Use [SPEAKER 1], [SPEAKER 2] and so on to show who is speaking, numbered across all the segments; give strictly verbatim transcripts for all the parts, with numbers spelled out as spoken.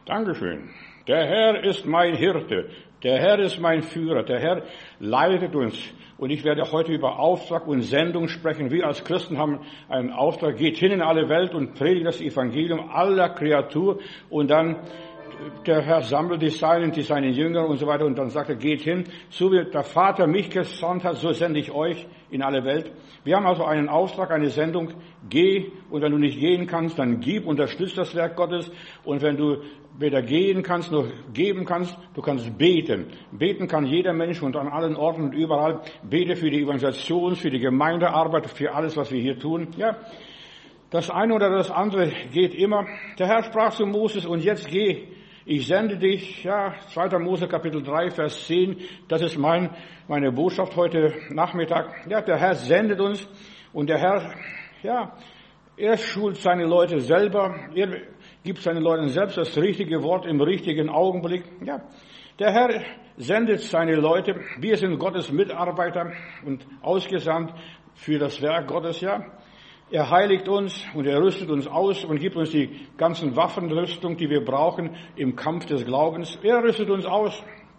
[SPEAKER 1] Dankeschön. Der Herr ist mein Hirte. Der Herr ist mein Führer. Der Herr leitet uns. Und ich werde heute über Auftrag und Sendung sprechen. Wir als Christen haben einen Auftrag. Geht hin in alle Welt und predigt das Evangelium aller Kreatur. Und dann der Herr sammelt die Seinen, die seinen Jünger und so weiter. Und dann sagt er, geht hin. So wie der Vater mich gesandt hat, so sende ich euch in alle Welt. Wir haben also einen Auftrag, eine Sendung. Geh. Und wenn du nicht gehen kannst, dann gib, unterstütz das Werk Gottes. Und wenn du weder gehen kannst noch geben kannst, du kannst beten. Beten kann jeder Mensch und an allen Orten und überall. Bete für die Evangelisation, für die Gemeindearbeit, für alles, was wir hier tun. Ja, das eine oder das andere geht immer. Der Herr sprach zu Moses, und jetzt geh. Ich sende dich, ja, zweiter Mose Kapitel drei, Vers zehn. Das ist mein, meine Botschaft heute Nachmittag. Ja, der Herr sendet uns und der Herr, ja, er schult seine Leute selber. Er gibt seinen Leuten selbst das richtige Wort im richtigen Augenblick. Ja, der Herr sendet seine Leute. Wir sind Gottes Mitarbeiter und ausgesandt für das Werk Gottes, ja. Er heiligt uns und er rüstet uns aus und gibt uns die ganzen Waffenrüstung, die wir brauchen im Kampf des Glaubens. Er rüstet uns aus.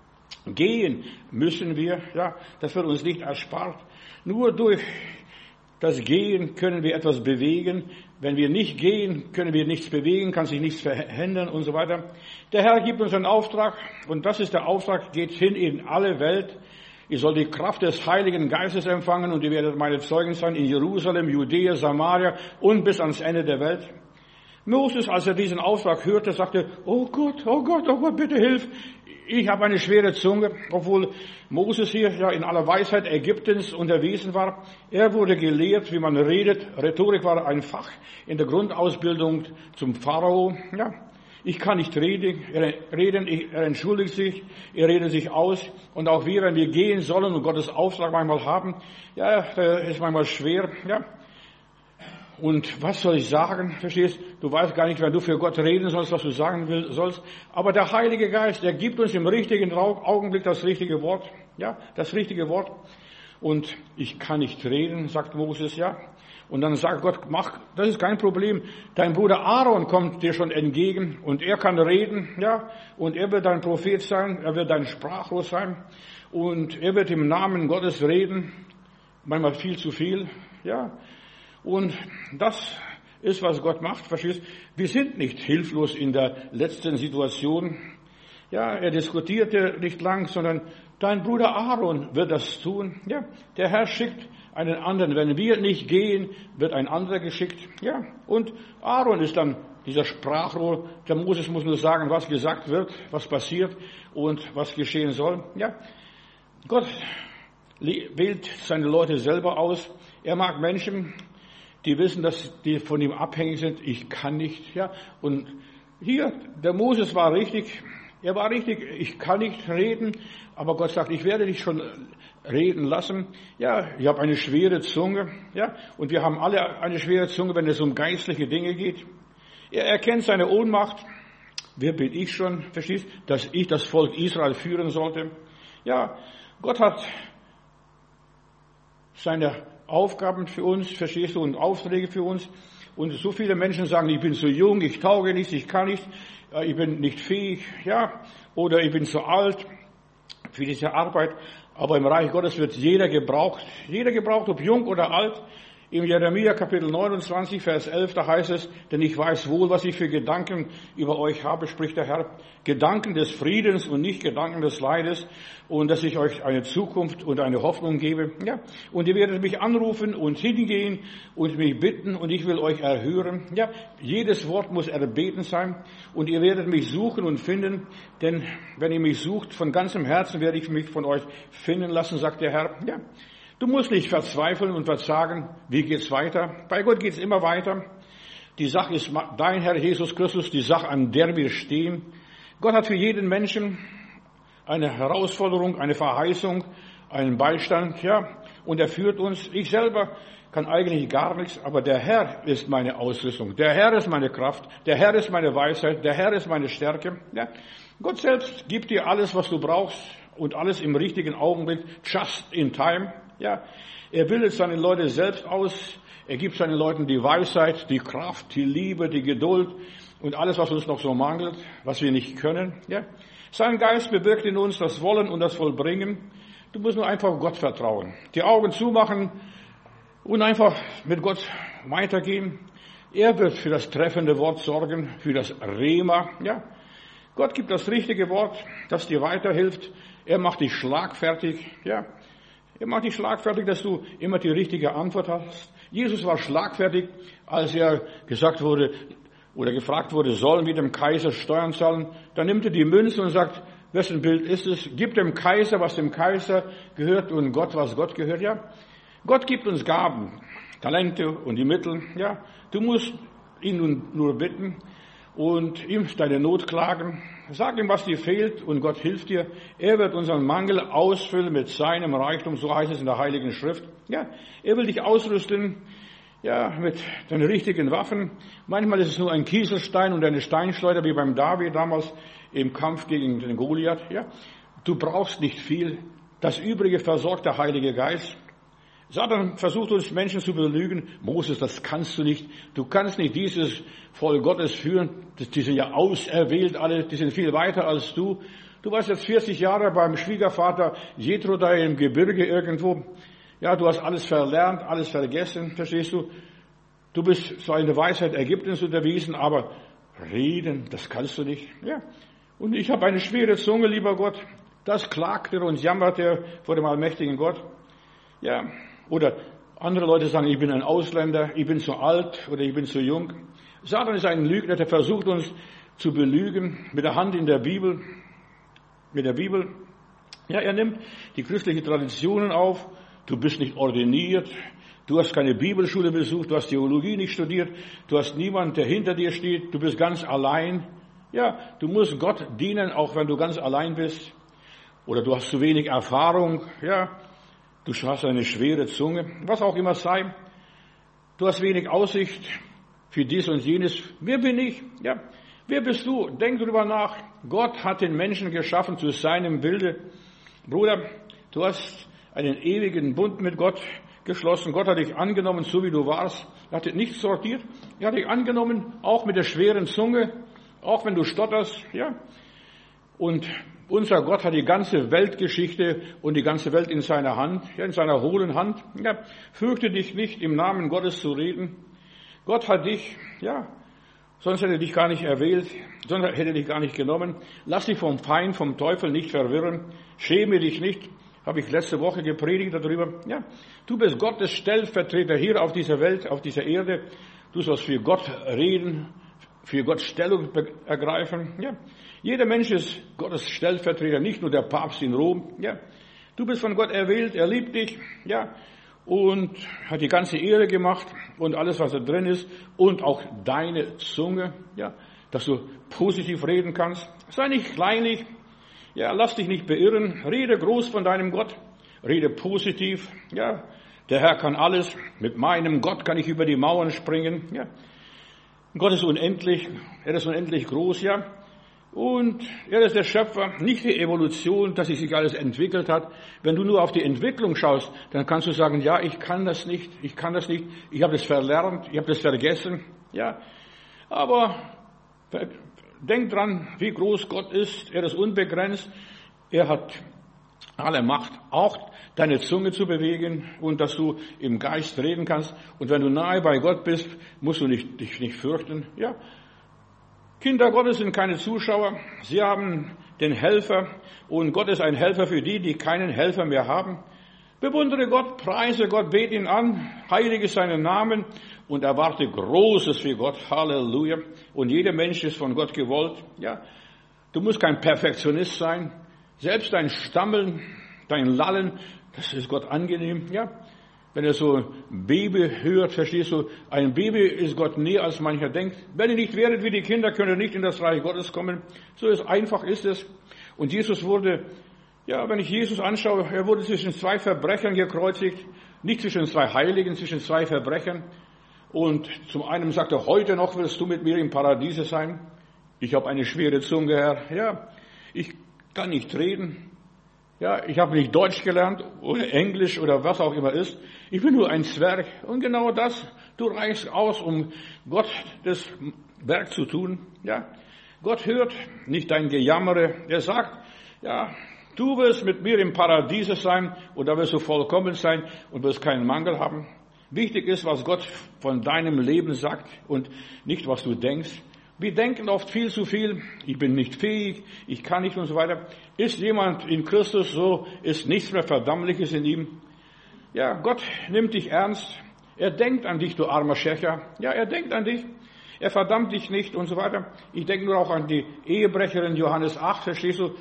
[SPEAKER 1] Gehen müssen wir, ja, das wird uns nicht erspart. Nur durch das Gehen können wir etwas bewegen. Wenn wir nicht gehen, können wir nichts bewegen, kann sich nichts verändern und so weiter. Der Herr gibt uns einen Auftrag und das ist der Auftrag, geht hin in alle Welt. Ihr sollt die Kraft des Heiligen Geistes empfangen und ihr werdet meine Zeugen sein in Jerusalem, Judäa, Samaria und bis ans Ende der Welt. Moses, als er diesen Auftrag hörte, sagte, oh Gott, oh Gott, oh Gott, bitte hilf. Ich habe eine schwere Zunge, obwohl Moses hier ja in aller Weisheit Ägyptens unterwiesen war. Er wurde gelehrt, wie man redet. Rhetorik war ein Fach in der Grundausbildung zum Pharao. Ja, ich kann nicht reden, reden, er entschuldigt sich, er redet sich aus. Und auch wir, wenn wir gehen sollen und Gottes Auftrag manchmal haben, ja, das ist manchmal schwer, ja. Und was soll ich sagen? Verstehst? Du weißt gar nicht, wenn du für Gott reden sollst, was du sagen will, sollst. Aber der Heilige Geist, der gibt uns im richtigen Augenblick das richtige Wort. Ja, das richtige Wort. Und ich kann nicht reden, sagt Moses, ja. Und dann sagt Gott, mach, das ist kein Problem. Dein Bruder Aaron kommt dir schon entgegen und er kann reden, ja. Und er wird dein Prophet sein, er wird dein Sprachrohr sein. Und er wird im Namen Gottes reden. Manchmal viel zu viel, ja. Und das ist, was Gott macht, verstehst? Wir sind nicht hilflos in der letzten Situation. Ja, er diskutierte nicht lang, sondern dein Bruder Aaron wird das tun. Ja, der Herr schickt einen anderen. Wenn wir nicht gehen, wird ein anderer geschickt. Ja, und Aaron ist dann dieser Sprachrohr. Der Moses muss nur sagen, was gesagt wird, was passiert und was geschehen soll. Ja, Gott wählt seine Leute selber aus. Er mag Menschen, die wissen, dass die von ihm abhängig sind. Ich kann nicht, ja. Und hier, der Moses war richtig. Er war richtig. Ich kann nicht reden. Aber Gott sagt, ich werde dich schon reden lassen. Ja, ich habe eine schwere Zunge. Ja. Und wir haben alle eine schwere Zunge, wenn es um geistliche Dinge geht. Er erkennt seine Ohnmacht. Wer bin ich schon? Verstehst? Dass ich das Volk Israel führen sollte. Ja. Gott hat seine Aufgaben für uns, verstehst du, und Aufträge für uns. Und so viele Menschen sagen, ich bin zu jung, ich tauge nichts, ich kann nicht, ich bin nicht fähig, ja, oder ich bin zu alt für diese Arbeit. Aber im Reich Gottes wird jeder gebraucht, jeder gebraucht, ob jung oder alt. Im Jeremia Kapitel neunundzwanzig, Vers elf, da heißt es, denn ich weiß wohl, was ich für Gedanken über euch habe, spricht der Herr. Gedanken des Friedens und nicht Gedanken des Leides, und dass ich euch eine Zukunft und eine Hoffnung gebe. Ja, und ihr werdet mich anrufen und hingehen und mich bitten und ich will euch erhören. Ja, jedes Wort muss erbeten sein und ihr werdet mich suchen und finden, denn wenn ihr mich sucht, von ganzem Herzen werde ich mich von euch finden lassen, sagt der Herr. Ja. Du musst nicht verzweifeln und verzagen, wie geht's weiter? Bei Gott geht's immer weiter. Die Sache ist dein Herr Jesus Christus, die Sache, an der wir stehen. Gott hat für jeden Menschen eine Herausforderung, eine Verheißung, einen Beistand, ja. Und er führt uns. Ich selber kann eigentlich gar nichts, aber der Herr ist meine Ausrüstung. Der Herr ist meine Kraft. Der Herr ist meine Weisheit. Der Herr ist meine Stärke, ja. Gott selbst gibt dir alles, was du brauchst und alles im richtigen Augenblick, just in time. Ja, er bildet seine Leute selbst aus. Er gibt seinen Leuten die Weisheit, die Kraft, die Liebe, die Geduld. und alles, was uns noch so mangelt, was wir nicht können. Ja? Sein Geist bewirkt in uns das Wollen und das Vollbringen. Du musst nur einfach Gott vertrauen. Die Augen zumachen und einfach mit Gott weitergehen. Er wird für das treffende Wort sorgen, für das Rema. Ja? Gott gibt das richtige Wort, das dir weiterhilft. Er macht dich schlagfertig. Ja? Er macht dich schlagfertig, dass du immer die richtige Antwort hast. Jesus war schlagfertig, als er gesagt wurde oder gefragt wurde, sollen wir dem Kaiser Steuern zahlen? Dann nimmt er die Münze und sagt, wessen Bild ist es? Gib dem Kaiser, was dem Kaiser gehört und Gott, was Gott gehört. Ja, Gott gibt uns Gaben, Talente und die Mittel. Ja, du musst ihn nur bitten und ihm deine Not klagen. Sag ihm, was dir fehlt und Gott hilft dir. Er wird unseren Mangel ausfüllen mit seinem Reichtum, so heißt es in der Heiligen Schrift. Ja, er will dich ausrüsten, ja, mit den richtigen Waffen. Manchmal ist es nur ein Kieselstein und eine Steinschleuder, wie beim David damals im Kampf gegen den Goliath. Ja, du brauchst nicht viel. Das Übrige versorgt der Heilige Geist. Satan versucht uns Menschen zu belügen. Moses, das kannst du nicht. Du kannst nicht dieses Volk Gottes führen. Die sind ja auserwählt alle. Die sind viel weiter als du. Du warst jetzt vierzig Jahre beim Schwiegervater Jethro da im Gebirge irgendwo. Ja, du hast alles verlernt, alles vergessen. Verstehst du? Du bist zwar in der Weisheit Ägyptens unterwiesen, aber reden, das kannst du nicht. Ja. Und ich habe eine schwere Zunge, lieber Gott. Das klagt er und jammert er vor dem allmächtigen Gott. Ja. Oder andere Leute sagen, ich bin ein Ausländer, ich bin zu alt oder ich bin zu jung. Satan ist ein Lügner, der versucht uns zu belügen mit der Hand in der Bibel, mit der Bibel. Ja, er nimmt die christlichen Traditionen auf. Du bist nicht ordiniert, du hast keine Bibelschule besucht, du hast Theologie nicht studiert, du hast niemanden, der hinter dir steht, du bist ganz allein. Ja, du musst Gott dienen, auch wenn du ganz allein bist. Oder du hast zu wenig Erfahrung, ja. Du hast eine schwere Zunge, was auch immer sei. Du hast wenig Aussicht für dies und jenes. Wer bin ich? Ja, wer bist du? Denk drüber nach. Gott hat den Menschen geschaffen zu seinem Bilde. Bruder, du hast einen ewigen Bund mit Gott geschlossen. Gott hat dich angenommen, so wie du warst. Er hat dich nicht sortiert. Er hat dich angenommen, auch mit der schweren Zunge, auch wenn du stotterst. Ja. Und unser Gott hat die ganze Weltgeschichte und die ganze Welt in seiner Hand, ja, in seiner hohlen Hand. Ja, fürchte dich nicht, im Namen Gottes zu reden. Gott hat dich, ja, sonst hätte er dich gar nicht erwählt, sonst hätte er dich gar nicht genommen. Lass dich vom Feind, vom Teufel nicht verwirren. Schäme dich nicht. Habe ich letzte Woche gepredigt darüber. Ja, du bist Gottes Stellvertreter hier auf dieser Welt, auf dieser Erde. Du sollst für Gott reden, für Gott Stellung ergreifen. Ja, jeder Mensch ist Gottes Stellvertreter, nicht nur der Papst in Rom. Ja, du bist von Gott erwählt, er liebt dich. Ja, und hat die ganze Ehre gemacht und alles, was da drin ist und auch deine Zunge. Ja, dass du positiv reden kannst. Sei nicht kleinlich. Ja, lass dich nicht beirren. Rede groß von deinem Gott. Rede positiv. Ja, der Herr kann alles. Mit meinem Gott kann ich über die Mauern springen. Ja, Gott ist unendlich. Er ist unendlich groß. Ja, und er ist der Schöpfer, nicht die Evolution, dass sich alles entwickelt hat. Wenn du nur auf die Entwicklung schaust, dann kannst du sagen, ja, ich kann das nicht, ich kann das nicht, ich habe das verlernt, ich habe das vergessen. Ja, aber denk dran, wie groß Gott ist. Er ist unbegrenzt. Er hat alle Macht, auch deine Zunge zu bewegen und dass du im Geist reden kannst. Und wenn du nahe bei Gott bist, musst du nicht, dich nicht fürchten. Ja, Kinder Gottes sind keine Zuschauer. Sie haben den Helfer und Gott ist ein Helfer für die, die keinen Helfer mehr haben. Bewundere Gott, preise Gott, bete ihn an, heilige seinen Namen und erwarte Großes für Gott. Halleluja. Und jeder Mensch ist von Gott gewollt. Ja, du musst kein Perfektionist sein. Selbst dein Stammeln, dein Lallen, das ist Gott angenehm. Ja, wenn er so ein Baby hört, verstehst du, ein Baby ist Gott näher, als mancher denkt. Wenn ihr nicht wäret wie die Kinder, könnt ihr nicht in das Reich Gottes kommen. So ist einfach ist es. Und Jesus wurde, ja, wenn ich Jesus anschaue, er wurde zwischen zwei Verbrechern gekreuzigt, nicht zwischen zwei Heiligen, zwischen zwei Verbrechern. Und zum einen sagt er, heute noch willst du mit mir im Paradiese sein. Ich habe eine schwere Zunge, Herr. Ja, ich kann nicht reden. Ja, ich habe nicht Deutsch gelernt oder Englisch oder was auch immer ist. Ich bin nur ein Zwerg. Und genau das, du reichst aus, um Gott des Werk zu tun. Ja, Gott hört nicht dein Gejammere. Er sagt, ja, du wirst mit mir im Paradiese sein und da wirst du vollkommen sein und wirst keinen Mangel haben. Wichtig ist, was Gott von deinem Leben sagt und nicht, was du denkst. Wir denken oft viel zu viel. Ich bin nicht fähig, ich kann nicht und so weiter. Ist jemand in Christus, so ist nichts mehr Verdammliches in ihm. Ja, Gott nimmt dich ernst. Er denkt an dich, du armer Schächer. Ja, er denkt an dich. Er verdammt dich nicht und so weiter. Ich denke nur auch an die Ehebrecherin Johannes acht, verstehst du?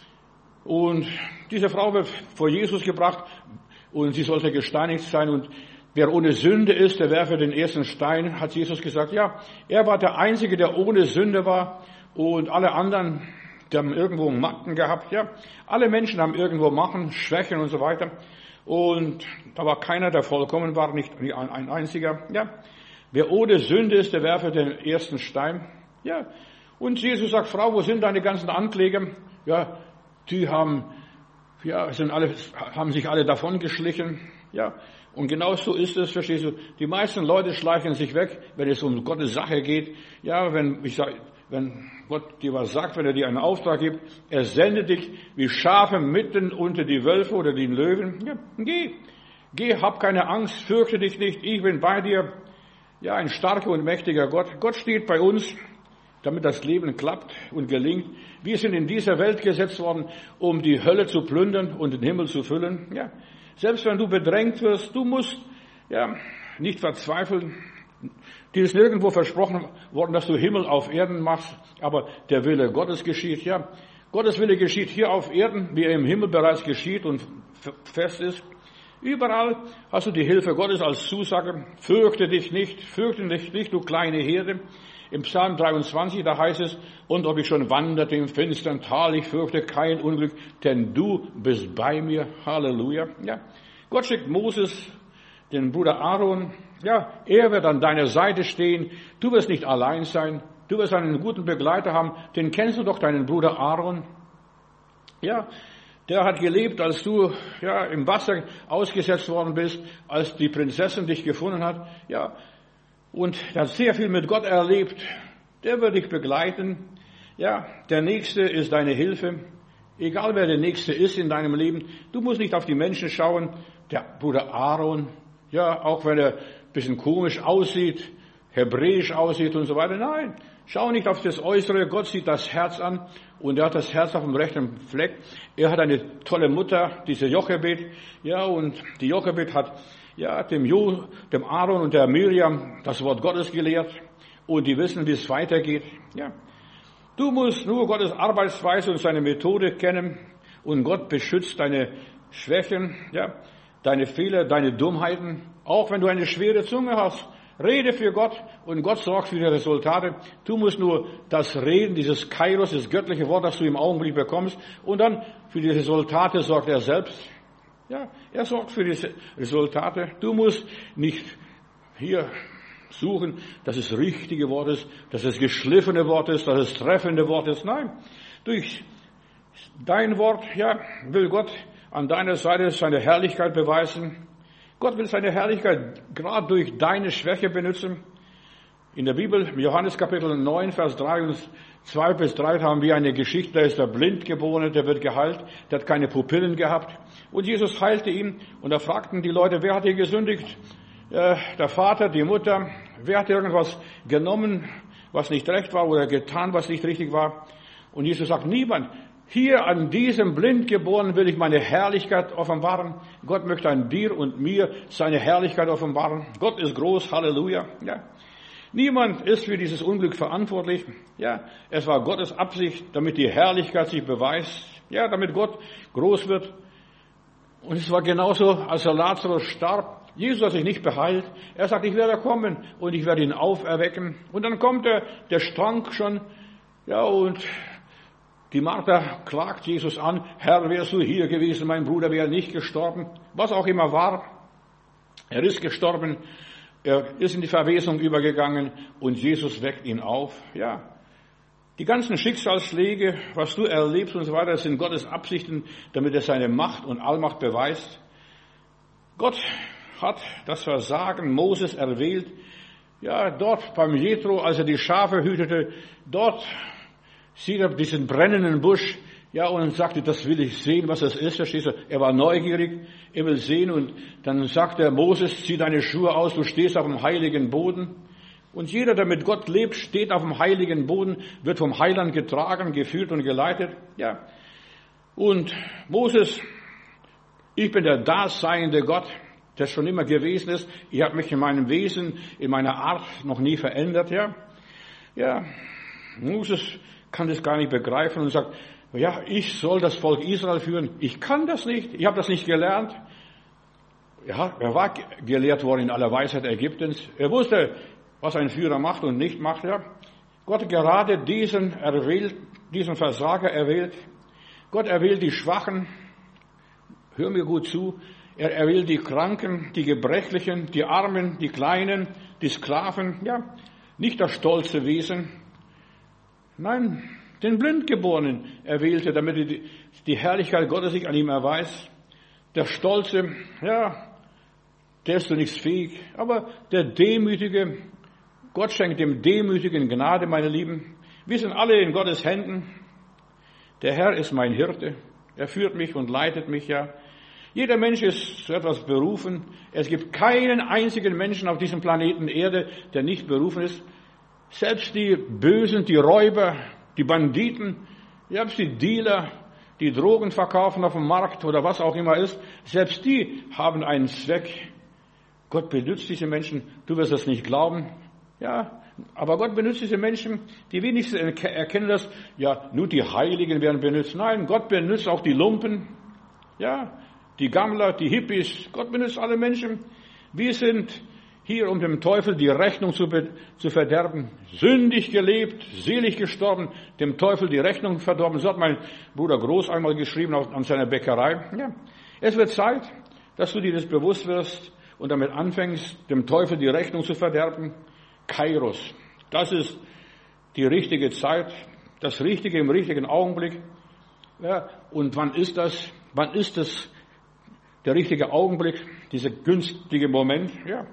[SPEAKER 1] Und diese Frau wird vor Jesus gebracht und sie sollte gesteinigt sein und wer ohne Sünde ist, der werfe den ersten Stein, hat Jesus gesagt. Ja, er war der Einzige, der ohne Sünde war und alle anderen, die haben irgendwo Macken gehabt. Ja, alle Menschen haben irgendwo Macken, Schwächen und so weiter. Und da war keiner, der vollkommen war, nicht ein einziger. Ja, wer ohne Sünde ist, der werfe den ersten Stein. Ja, und Jesus sagt, Frau, wo sind deine ganzen Ankläger? Ja, die haben, ja, sind alle, haben sich alle davongeschlichen. Ja, und genau so ist es, verstehst du? Die meisten Leute schleichen sich weg, wenn es um Gottes Sache geht. Ja, wenn ich sag, wenn Gott dir was sagt, wenn er dir einen Auftrag gibt, er sendet dich wie Schafe mitten unter die Wölfe oder die Löwen. Ja, geh, geh, hab keine Angst, fürchte dich nicht, ich bin bei dir. Ja, ein starker und mächtiger Gott. Gott steht bei uns, damit das Leben klappt und gelingt. Wir sind in dieser Welt gesetzt worden, um die Hölle zu plündern und den Himmel zu füllen. Ja, selbst wenn du bedrängt wirst, du musst ja nicht verzweifeln. Dir ist nirgendwo versprochen worden, dass du Himmel auf Erden machst, aber der Wille Gottes geschieht. Ja, Gottes Wille geschieht hier auf Erden, wie er im Himmel bereits geschieht und fest ist. Überall hast du die Hilfe Gottes als Zusage. Fürchte dich nicht, fürchte dich nicht, du kleine Herde. Im Psalm dreiundzwanzig, da heißt es, und ob ich schon wanderte im finstern Tal, ich fürchte kein Unglück, denn du bist bei mir. Halleluja. Ja, Gott schickt Moses, den Bruder Aaron. Ja, er wird an deiner Seite stehen. Du wirst nicht allein sein. Du wirst einen guten Begleiter haben. Den kennst du doch, deinen Bruder Aaron. Ja, der hat gelebt, als du ja im Wasser ausgesetzt worden bist, als die Prinzessin dich gefunden hat. Ja, und er hat sehr viel mit Gott erlebt. Der wird dich begleiten. Ja, der Nächste ist deine Hilfe. Egal wer der Nächste ist in deinem Leben, du musst nicht auf die Menschen schauen. Der Bruder Aaron, ja, auch wenn er ein bisschen komisch aussieht, hebräisch aussieht und so weiter. Nein, schau nicht auf das Äußere. Gott sieht das Herz an und er hat das Herz auf dem rechten Fleck. Er hat eine tolle Mutter, diese Jochebed. Ja, und die Jochebed hat ja, dem, jo, dem Aaron und der Miriam das Wort Gottes gelehrt und die wissen, wie es weitergeht. Ja, du musst nur Gottes Arbeitsweise und seine Methode kennen und Gott beschützt deine Schwächen, ja, deine Fehler, deine Dummheiten, auch wenn du eine schwere Zunge hast. Rede für Gott und Gott sorgt für die Resultate. Du musst nur das Reden, dieses Kairos, das göttliche Wort, das du im Augenblick bekommst und dann für die Resultate sorgt er selbst. Ja, er sorgt für die Resultate. Du musst nicht hier suchen, dass es richtige Wort ist, dass es geschliffene Wort ist, dass es treffende Wort ist. Nein, durch dein Wort, ja, will Gott an deiner Seite seine Herrlichkeit beweisen. Gott will seine Herrlichkeit gerade durch deine Schwäche benutzen. In der Bibel, im Johannes Kapitel neun, Vers drei und zwei bis drei haben wir eine Geschichte, da ist der blind geboren, der wird geheilt, der hat keine Pupillen gehabt. Und Jesus heilte ihn und da fragten die Leute, wer hat hier gesündigt? Äh, der Vater, die Mutter, wer hat irgendwas genommen, was nicht recht war oder getan, was nicht richtig war? Und Jesus sagt, niemand. Hier an diesem Blindgeborenen will ich meine Herrlichkeit offenbaren. Gott möchte an dir und mir seine Herrlichkeit offenbaren. Gott ist groß, Halleluja. Ja. Niemand ist für dieses Unglück verantwortlich. Ja, es war Gottes Absicht, damit die Herrlichkeit sich beweist. Ja, damit Gott groß wird. Und es war genauso, als der Lazarus starb. Jesus hat sich nicht beheilt. Er sagt, ich werde kommen und ich werde ihn auferwecken. Und dann kommt er, der stank schon. Ja, und die Martha klagt Jesus an. Herr, wärst du hier gewesen, mein Bruder wäre nicht gestorben. Was auch immer war. Er ist gestorben. Er ist in die Verwesung übergegangen und Jesus weckt ihn auf. Ja, die ganzen Schicksalsschläge, was du erlebst und so weiter, sind Gottes Absichten, damit er seine Macht und Allmacht beweist. Gott hat das Versagen Moses erwählt. Ja, dort beim Jethro, als er die Schafe hütete, dort sieht er diesen brennenden Busch, ja, und sagte, das will ich sehen, was das ist, verstehst du? Er war neugierig, er will sehen, und dann sagt er, Moses, zieh deine Schuhe aus, du stehst auf dem heiligen Boden. Und jeder, der mit Gott lebt, steht auf dem heiligen Boden, wird vom Heiland getragen, geführt und geleitet, ja. Und Moses, ich bin der daseinende Gott, der schon immer gewesen ist. Ich habe mich in meinem Wesen, in meiner Art noch nie verändert, ja. Ja, Moses kann das gar nicht begreifen und sagt, ja, ich soll das Volk Israel führen. Ich kann das nicht, ich habe das nicht gelernt. Ja, er war gelehrt worden in aller Weisheit Ägyptens. Er wusste, was ein Führer macht und nicht macht, ja. Gott hat gerade diesen erwählt, diesen Versager erwählt. Gott erwählt die Schwachen. Hör mir gut zu. Er erwählt die Kranken, die Gebrechlichen, die Armen, die Kleinen, die Sklaven, ja. Nicht das stolze Wesen. Nein, den Blindgeborenen erwählte, damit die, die Herrlichkeit Gottes sich an ihm erweist. Der Stolze, ja, der ist zu nichts fähig. Aber der Demütige, Gott schenkt dem Demütigen Gnade, meine Lieben. Wir sind alle in Gottes Händen. Der Herr ist mein Hirte. Er führt mich und leitet mich, ja. Jeder Mensch ist zu etwas berufen. Es gibt keinen einzigen Menschen auf diesem Planeten Erde, der nicht berufen ist. Selbst die Bösen, die Räuber, die Banditen, selbst die Dealer, die Drogen verkaufen auf dem Markt oder was auch immer ist, selbst die haben einen Zweck. Gott benutzt diese Menschen. Du wirst das nicht glauben. Ja, aber Gott benutzt diese Menschen, die wenigstens erkennen das, ja, nur die Heiligen werden benutzt. Nein, Gott benutzt auch die Lumpen, ja, die Gammler, die Hippies. Gott benutzt alle Menschen. Wir sind hier, um dem Teufel die Rechnung zu, zu verderben. Sündig gelebt, selig gestorben, dem Teufel die Rechnung verdorben. So hat mein Bruder Groß einmal geschrieben an seiner Bäckerei. Ja, es wird Zeit, dass du dir das bewusst wirst und damit anfängst, dem Teufel die Rechnung zu verderben. Kairos. Das ist die richtige Zeit, das Richtige im richtigen Augenblick. Ja, und wann ist das? Wann ist das der richtige Augenblick, dieser günstige Moment? Ja.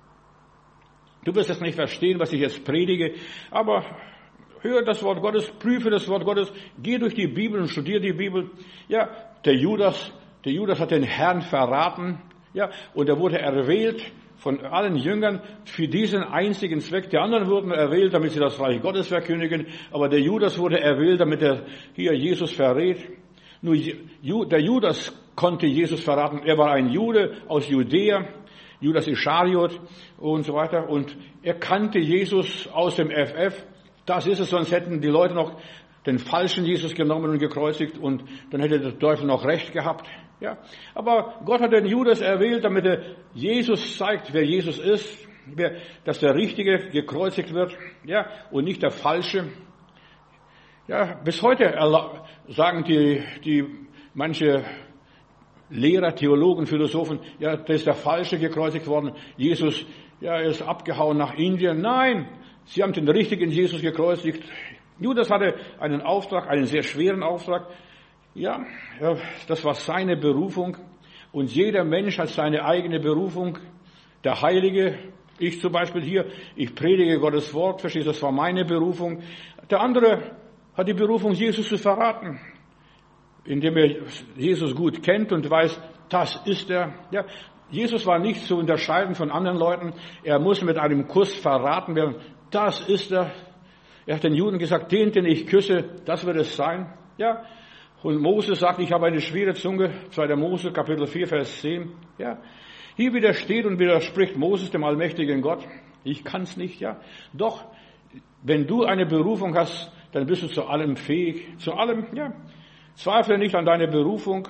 [SPEAKER 1] Du wirst es nicht verstehen, was ich jetzt predige, aber höre das Wort Gottes, prüfe das Wort Gottes, geh durch die Bibel und studiere die Bibel. Ja, der Judas, der Judas hat den Herrn verraten, ja, und er wurde erwählt von allen Jüngern für diesen einzigen Zweck. Die anderen wurden erwählt, damit sie das Reich Gottes verkündigen, aber der Judas wurde erwählt, damit er hier Jesus verrät. Nur der Judas konnte Jesus verraten. Er war ein Jude aus Judäa, Judas Ischariot und so weiter. Und er kannte Jesus aus dem F F. Das ist es, sonst hätten die Leute noch den falschen Jesus genommen und gekreuzigt und dann hätte der Teufel noch recht gehabt. Ja, aber Gott hat den Judas erwählt, damit er Jesus zeigt, wer Jesus ist, wer, dass der Richtige gekreuzigt wird, ja, und nicht der Falsche. Ja, bis heute sagen die, die manche Lehrer, Theologen, Philosophen, ja, da ist der Falsche gekreuzigt worden. Jesus, ja, er ist abgehauen nach Indien. Nein, sie haben den richtigen Jesus gekreuzigt. Judas hatte einen Auftrag, einen sehr schweren Auftrag. Ja, das war seine Berufung. Und jeder Mensch hat seine eigene Berufung. Der Heilige, ich zum Beispiel hier, ich predige Gottes Wort, verstehst du, das war meine Berufung. Der andere hat die Berufung, Jesus zu verraten, indem er Jesus gut kennt und weiß, das ist er. Ja, Jesus war nicht zu unterscheiden von anderen Leuten. Er muss mit einem Kuss verraten werden. Das ist er. Er hat den Juden gesagt, den, den ich küsse, das wird es sein. Ja. Und Mose sagt, ich habe eine schwere Zunge, zweiter Mose, Kapitel vier, Vers zehn. Ja. Hier widersteht und widerspricht Moses dem allmächtigen Gott. Ich kann's nicht, ja. Doch, wenn du eine Berufung hast, dann bist du zu allem fähig. Zu allem, ja. Zweifle nicht an deine Berufung.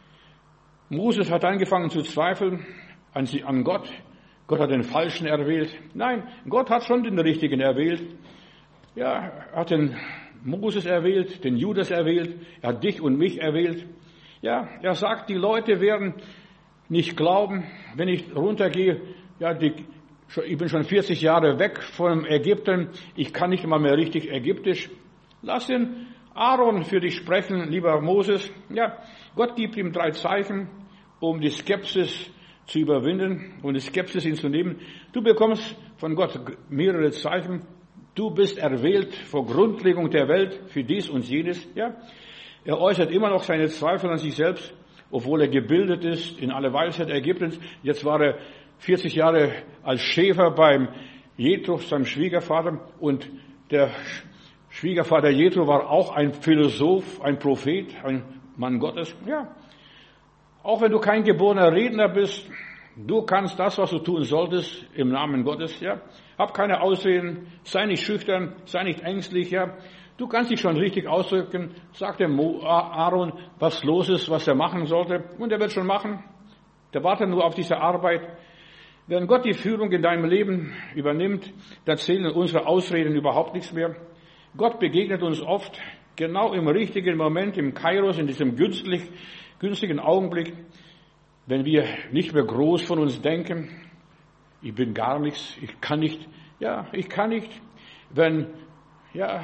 [SPEAKER 1] Moses hat angefangen zu zweifeln an, sie, an Gott. Gott hat den Falschen erwählt. Nein, Gott hat schon den Richtigen erwählt. Ja, er hat den Moses erwählt, den Judas erwählt, er hat dich und mich erwählt. Ja, er sagt, die Leute werden nicht glauben, wenn ich runtergehe. Ja, die, ich bin schon vierzig Jahre weg von Ägypten, ich kann nicht mal mehr richtig Ägyptisch. Lass den Aaron für dich sprechen, lieber Moses. Ja, Gott gibt ihm drei Zeichen, um die Skepsis zu überwinden und die Skepsis hinzunehmen. Du bekommst von Gott mehrere Zeichen. Du bist erwählt vor Grundlegung der Welt für dies und jenes. Ja, er äußert immer noch seine Zweifel an sich selbst, obwohl er gebildet ist in alle Weisheit Ägyptens. Jetzt war er vierzig Jahre als Schäfer beim Jethro, seinem Schwiegervater, und der Schwiegervater Jethro war auch ein Philosoph, ein Prophet, ein Mann Gottes. Ja, auch wenn du kein geborener Redner bist, du kannst das, was du tun solltest, im Namen Gottes. Ja, hab keine Ausreden, sei nicht schüchtern, sei nicht ängstlich. Ja, du kannst dich schon richtig ausdrücken. Sag dem Aaron, was los ist, was er machen sollte, und er wird schon machen. Der wartet nur auf diese Arbeit. Wenn Gott die Führung in deinem Leben übernimmt, dann zählen unsere Ausreden überhaupt nichts mehr. Gott begegnet uns oft genau im richtigen Moment, im Kairos, in diesem günstig, günstigen Augenblick, wenn wir nicht mehr groß von uns denken. Ich bin gar nichts, ich kann nicht, ja, ich kann nicht. Wenn, ja,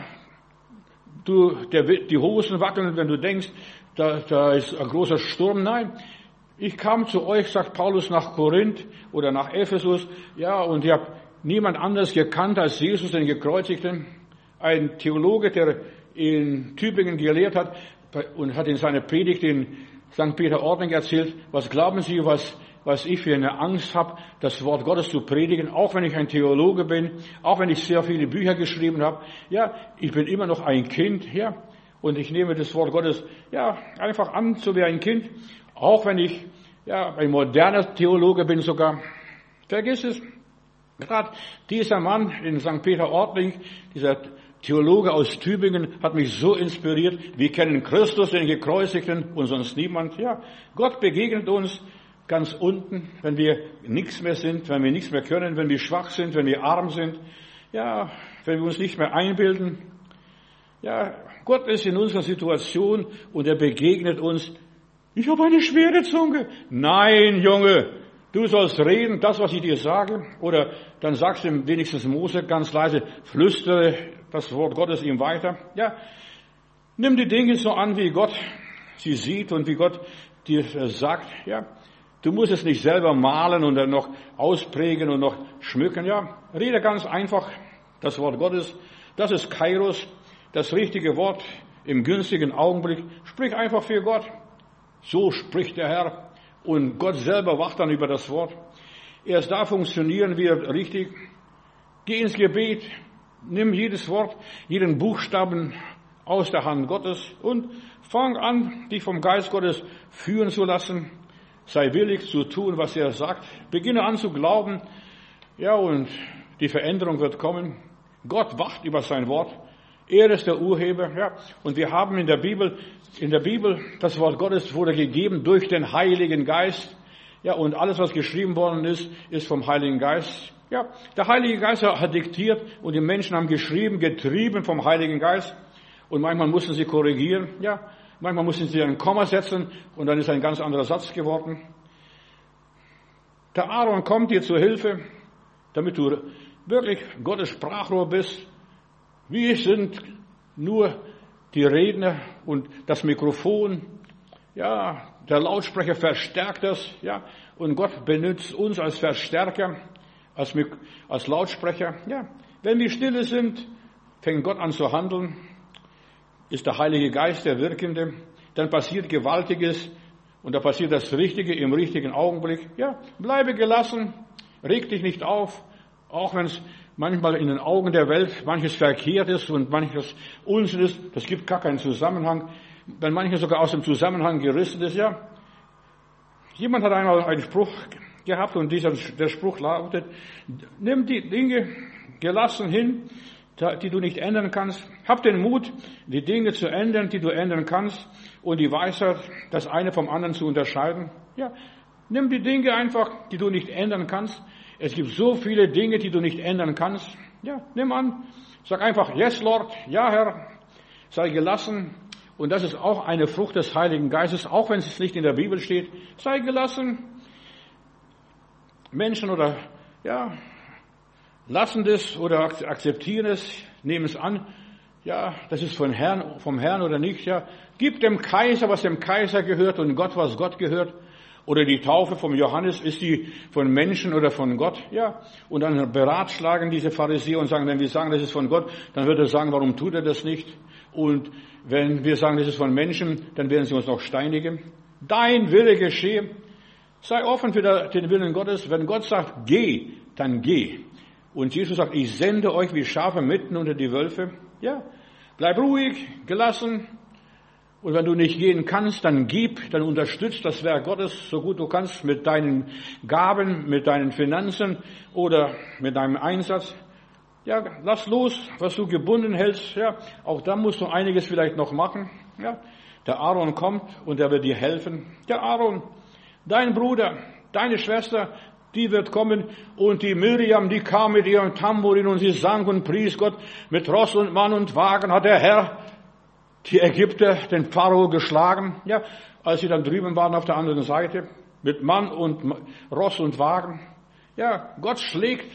[SPEAKER 1] du, der, die Hosen wackeln, wenn du denkst, da, da ist ein großer Sturm. Nein. Ich kam zu euch, sagt Paulus, nach Korinth oder nach Ephesus, ja, und ich habe niemand anders gekannt als Jesus, den Gekreuzigten. Ein Theologe, der in Tübingen gelehrt hat und hat in seiner Predigt in Sankt Peter-Ording erzählt, was glauben Sie, was, was ich für eine Angst habe, das Wort Gottes zu predigen, auch wenn ich ein Theologe bin, auch wenn ich sehr viele Bücher geschrieben habe. Ja, ich bin immer noch ein Kind, ja, und ich nehme das Wort Gottes, ja, einfach an, so wie ein Kind. Auch wenn ich, ja, ein moderner Theologe bin sogar. Vergiss es. Gerade dieser Mann in Sankt Peter-Ording, dieser Theologe aus Tübingen, hat mich so inspiriert. Wir kennen Christus, den Gekreuzigten, und sonst niemand. Ja, Gott begegnet uns ganz unten, wenn wir nichts mehr sind, wenn wir nichts mehr können, wenn wir schwach sind, wenn wir arm sind. Ja, wenn wir uns nicht mehr einbilden. Ja, Gott ist in unserer Situation und er begegnet uns. Ich habe eine schwere Zunge. Nein, Junge, du sollst reden, das, was ich dir sage. Oder dann sagst du wenigstens Mose ganz leise, flüstere das Wort Gottes ihm weiter. Ja, nimm die Dinge so an, wie Gott sie sieht und wie Gott dir sagt. Ja, du musst es nicht selber malen und dann noch ausprägen und noch schmücken. Ja, rede ganz einfach das Wort Gottes. Das ist Kairos, das richtige Wort im günstigen Augenblick. Sprich einfach für Gott. So spricht der Herr, und Gott selber wacht dann über das Wort. Erst da funktionieren wir richtig. Geh ins Gebet, nimm jedes Wort, jeden Buchstaben aus der Hand Gottes und fang an, dich vom Geist Gottes führen zu lassen. Sei willig zu tun, was er sagt. Beginne an zu glauben. Ja, und die Veränderung wird kommen. Gott wacht über sein Wort. Er ist der Urheber, ja. Und wir haben in der Bibel, in der Bibel, das Wort Gottes wurde gegeben durch den Heiligen Geist. Ja, und alles, was geschrieben worden ist, ist vom Heiligen Geist. Ja, der Heilige Geist hat diktiert und die Menschen haben geschrieben, getrieben vom Heiligen Geist. Und manchmal mussten sie korrigieren, ja. Manchmal mussten sie ein Komma setzen und dann ist ein ganz anderer Satz geworden. Der Aaron kommt dir zur Hilfe, damit du wirklich Gottes Sprachrohr bist. Wir sind nur die Redner und das Mikrofon. Ja, der Lautsprecher verstärkt das, ja, und Gott benutzt uns als Verstärker, als, als Lautsprecher. Ja, wenn wir stille sind, fängt Gott an zu handeln, ist der Heilige Geist der Wirkende, dann passiert Gewaltiges und da passiert das Richtige im richtigen Augenblick. Ja, bleibe gelassen, reg dich nicht auf, auch wenn es manchmal in den Augen der Welt manches verkehrt ist und manches Unsinn ist, das gibt gar keinen Zusammenhang. Wenn manches sogar aus dem Zusammenhang gerissen ist, ja. Jemand hat einmal einen Spruch gehabt und dieser, der Spruch lautet, nimm die Dinge gelassen hin, die du nicht ändern kannst. Hab den Mut, die Dinge zu ändern, die du ändern kannst und die Weisheit, das eine vom anderen zu unterscheiden. Ja, nimm die Dinge einfach, die du nicht ändern kannst. Es gibt so viele Dinge, die du nicht ändern kannst. Ja, nimm an. Sag einfach, yes, Lord, ja, Herr. Sei gelassen. Und das ist auch eine Frucht des Heiligen Geistes, auch wenn es nicht in der Bibel steht. Sei gelassen. Menschen oder, ja, lassen das oder akzeptieren es, nehmen es an. Ja, das ist von Herrn, vom Herrn oder nicht. Ja, gib dem Kaiser, was dem Kaiser gehört und Gott, was Gott gehört. Oder die Taufe vom Johannes, ist die von Menschen oder von Gott? Ja. Und dann beratschlagen diese Pharisäer und sagen, wenn wir sagen, das ist von Gott, dann wird er sagen, warum tut er das nicht? Und wenn wir sagen, das ist von Menschen, dann werden sie uns noch steinigen. Dein Wille geschehe. Sei offen für den Willen Gottes. Wenn Gott sagt, geh, dann geh. Und Jesus sagt, ich sende euch wie Schafe mitten unter die Wölfe. Ja. Bleib ruhig, gelassen. Und wenn du nicht gehen kannst, dann gib, dann unterstützt das Werk Gottes so gut du kannst mit deinen Gaben, mit deinen Finanzen oder mit deinem Einsatz. Ja, lass los, was du gebunden hältst. Ja, auch da musst du einiges vielleicht noch machen. Ja, der Aaron kommt und er wird dir helfen. Der Aaron, dein Bruder, deine Schwester, die wird kommen. Und die Miriam, die kam mit ihrem Tambourin und sie sang und pries Gott. Mit Ross und Mann und Wagen hat der Herr die Ägypter, den Pharao, geschlagen, ja, als sie dann drüben waren auf der anderen Seite, mit Mann und Ross und Wagen. Ja, Gott schlägt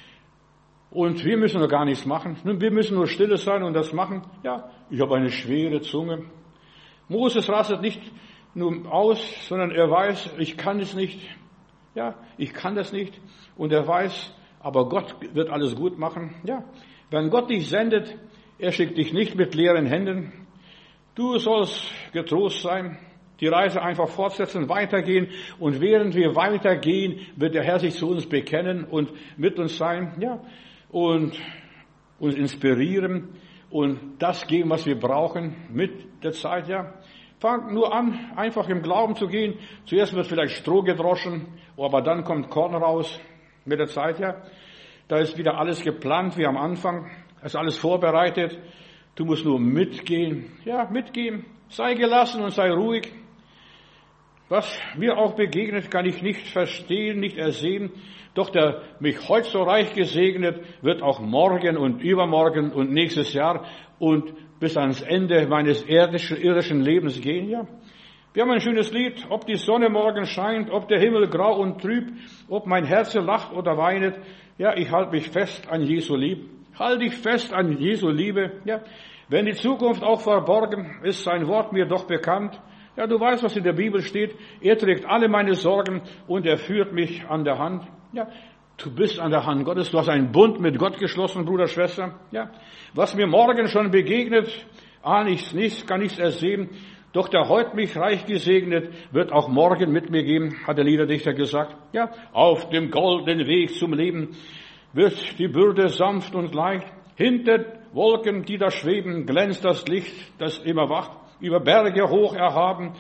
[SPEAKER 1] und wir müssen noch gar nichts machen. Wir müssen nur stille sein und das machen. Ja, ich habe eine schwere Zunge. Moses rastet nicht nur aus, sondern er weiß, ich kann es nicht. Ja, ich kann das nicht. Und er weiß, aber Gott wird alles gut machen. Ja, wenn Gott dich sendet, er schickt dich nicht mit leeren Händen. Du sollst getrost sein, die Reise einfach fortsetzen, weitergehen. Und während wir weitergehen, wird der Herr sich zu uns bekennen und mit uns sein, ja, und uns inspirieren und das geben, was wir brauchen mit der Zeit, ja. Fang nur an, einfach im Glauben zu gehen. Zuerst wird vielleicht Stroh gedroschen, aber dann kommt Korn raus mit der Zeit, ja. Da ist wieder alles geplant wie am Anfang, ist alles vorbereitet. Du musst nur mitgehen. Ja, mitgehen. Sei gelassen und sei ruhig. Was mir auch begegnet, kann ich nicht verstehen, nicht ersehen. Doch der mich heute so reich gesegnet, wird auch morgen und übermorgen und nächstes Jahr und bis ans Ende meines irdischen, irdischen Lebens gehen. Ja. Wir haben ein schönes Lied. Ob die Sonne morgen scheint, ob der Himmel grau und trüb, ob mein Herz lacht oder weinet. Ja, ich halte mich fest an Jesu Liebe. Halt dich fest an Jesu Liebe. Ja, wenn die Zukunft auch verborgen ist, sein Wort mir doch bekannt. Ja, du weißt, was in der Bibel steht. Er trägt alle meine Sorgen und er führt mich an der Hand. Ja, du bist an der Hand Gottes. Du hast einen Bund mit Gott geschlossen, Bruder, Schwester. Ja, was mir morgen schon begegnet, ahne ich's nicht, kann ich's ersehen. Doch der heute mich reich gesegnet, wird auch morgen mit mir gehen, hat der Liederdichter gesagt. Ja, auf dem goldenen Weg zum Leben wird die Bürde sanft und leicht. Hinter Wolken, die da schweben, glänzt das Licht, das immer wacht. Über Berge hoch erhaben,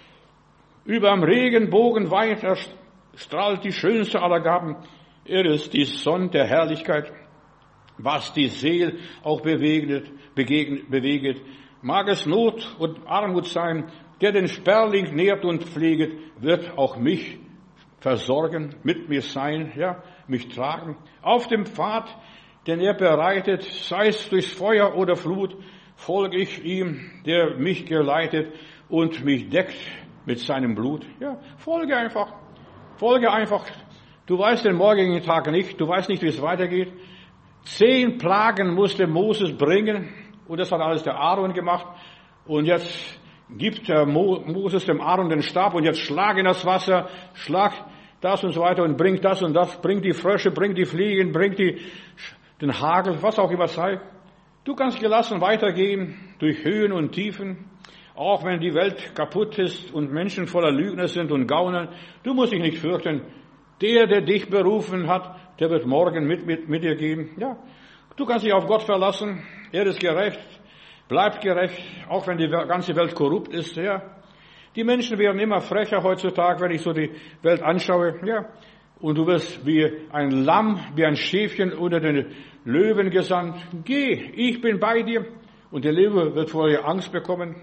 [SPEAKER 1] überm Regenbogen weit strahlt die schönste aller Gaben. Er ist die Sonne der Herrlichkeit, was die Seele auch bewegt, begegnet, bewegt. Mag es Not und Armut sein, der den Sperling nährt und pfleget, wird auch mich versorgen, mit mir sein, ja, mich tragen. Auf dem Pfad, den er bereitet, sei es durchs Feuer oder Flut, folge ich ihm, der mich geleitet und mich deckt mit seinem Blut. Ja, folge einfach, folge einfach. Du weißt den morgigen Tag nicht, du weißt nicht, wie es weitergeht. Zehn Plagen musste Moses bringen und das hat alles der Aaron gemacht. Und jetzt gibt der Mo- Moses dem Aaron den Stab und jetzt schlag in das Wasser, schlag das und so weiter und bringt das und das, bringt die Frösche, bringt die Fliegen, bringt die, den Hagel, was auch immer sei. Du kannst gelassen weitergehen durch Höhen und Tiefen, auch wenn die Welt kaputt ist und Menschen voller Lügner sind und Gauner. Du musst dich nicht fürchten. Der, der dich berufen hat, der wird morgen mit, mit, mit dir gehen. Ja, du kannst dich auf Gott verlassen. Er ist gerecht, bleibt gerecht, auch wenn die ganze Welt korrupt ist. Ja, die Menschen werden immer frecher heutzutage, wenn ich so die Welt anschaue. Ja, und du wirst wie ein Lamm, wie ein Schäfchen unter den Löwen gesandt. Geh, ich bin bei dir. Und der Löwe wird vor dir Angst bekommen.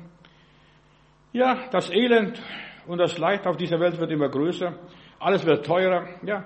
[SPEAKER 1] Ja, das Elend und das Leid auf dieser Welt wird immer größer. Alles wird teurer, ja.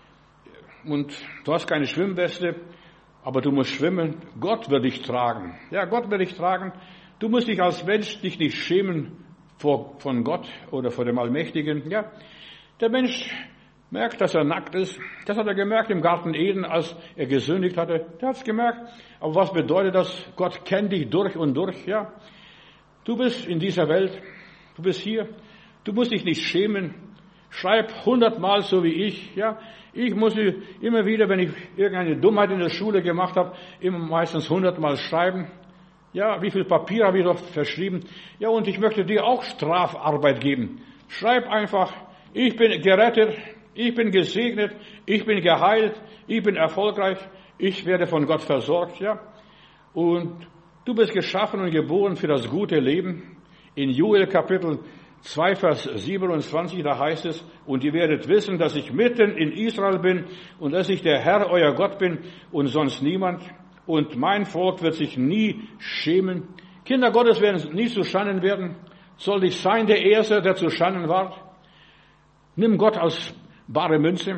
[SPEAKER 1] Und du hast keine Schwimmweste, aber du musst schwimmen. Gott wird dich tragen. Ja, Gott wird dich tragen. Du musst dich als Mensch dich nicht schämen vor, von Gott oder vor dem Allmächtigen. Ja, der Mensch merkt, dass er nackt ist. Das hat er gemerkt im Garten Eden, als er gesündigt hatte. Der hat es gemerkt. Aber was bedeutet das? Gott kennt dich durch und durch, ja. Du bist in dieser Welt. Du bist hier. Du musst dich nicht schämen. Schreib hundertmal so wie ich, ja. Ich muss immer wieder, wenn ich irgendeine Dummheit in der Schule gemacht habe, immer meistens hundertmal schreiben. Ja, wie viel Papier habe ich doch verschrieben? Ja, und ich möchte dir auch Strafarbeit geben. Schreib einfach, ich bin gerettet, ich bin gesegnet, ich bin geheilt, ich bin erfolgreich, ich werde von Gott versorgt, ja. Und du bist geschaffen und geboren für das gute Leben. In Joel Kapitel zwei, Vers siebenundzwanzig, da heißt es, und ihr werdet wissen, dass ich mitten in Israel bin und dass ich der Herr, euer Gott bin und sonst niemand. Und mein Volk wird sich nie schämen. Kinder Gottes werden nie zu Schanden werden. Soll ich sein der Erste, der zu Schanden ward? Nimm Gott als bare Münze.